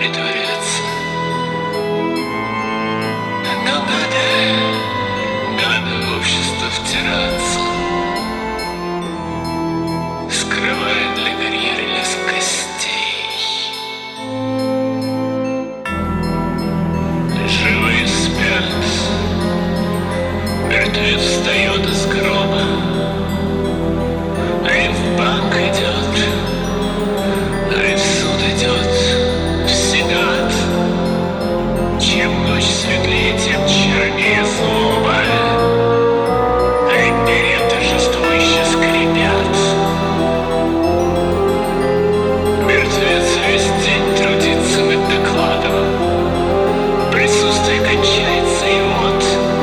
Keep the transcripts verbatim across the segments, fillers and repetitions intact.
притворяться. Но надо, надо в общество втираться, скрывая для карьеры лес костей. Живые спят, мертвец встает из гроба, и в банк идет, и в суд идет, в сенат. Чем ночь светлее, тем чернее злоба, и перья торжествующе скрипят. Мертвец весь день трудится над докладом, присутствие кончается, и вот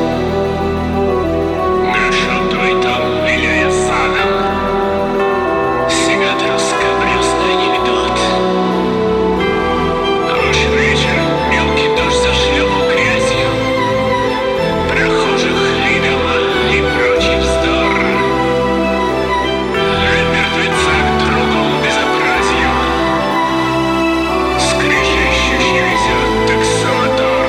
нашел твой дом, виляя садом, сигат русскобрюзный анекдот. Уж вечер, мелкий дождь зашлепал грязью прохожих видела и прочий вздор. А мертвеца к другому безобразию скрежещущий везет таксомотор.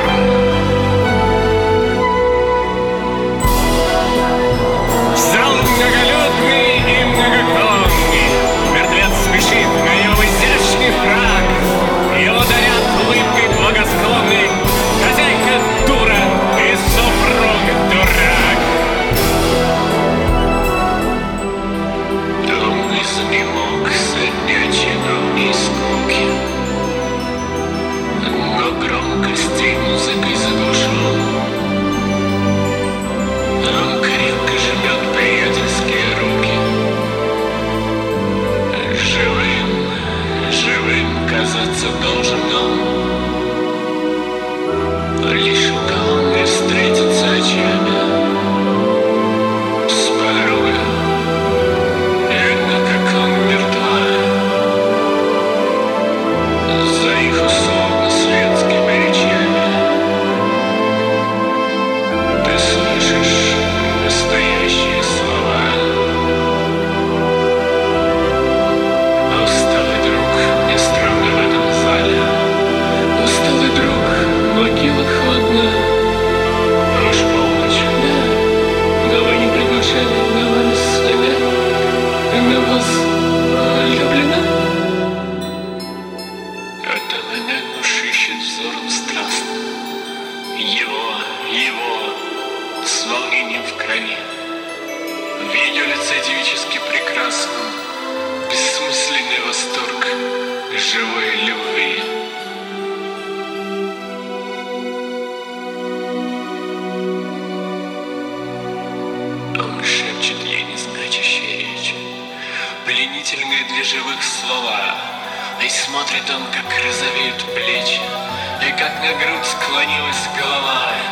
Зал многолюдный и многоколонный. Мертвец спешит, на нем изящный фрак. Его дарят улыбкой благосклонной хозяйка дура и супруг дурак. Томный изнемог со чиновней скуки, но громкостей музыкой заглушен. Он крепко жмет приятельские руки. Живым, живым казаться должен он. Лишь у колонны встретиться очами с подругой. Видно, как он мертва. За их условно-светскими речами ты слышишь настоящие слова. Усталый друг, мне странно в этом зале. Усталый друг, могила холодна. Уж полночь, да, но вы не приглашали на вальс, да? На вас влюблена? А там она уж ищет взором страстно его, его, с волнением в крови. В ее лице девически прекрасном бессмысленный восторг живой любви. Он шепчет ей незначащие речи, пленительные для живых слова. И смотрит он, как розовеют плечи, и как на грудь склонилась голова.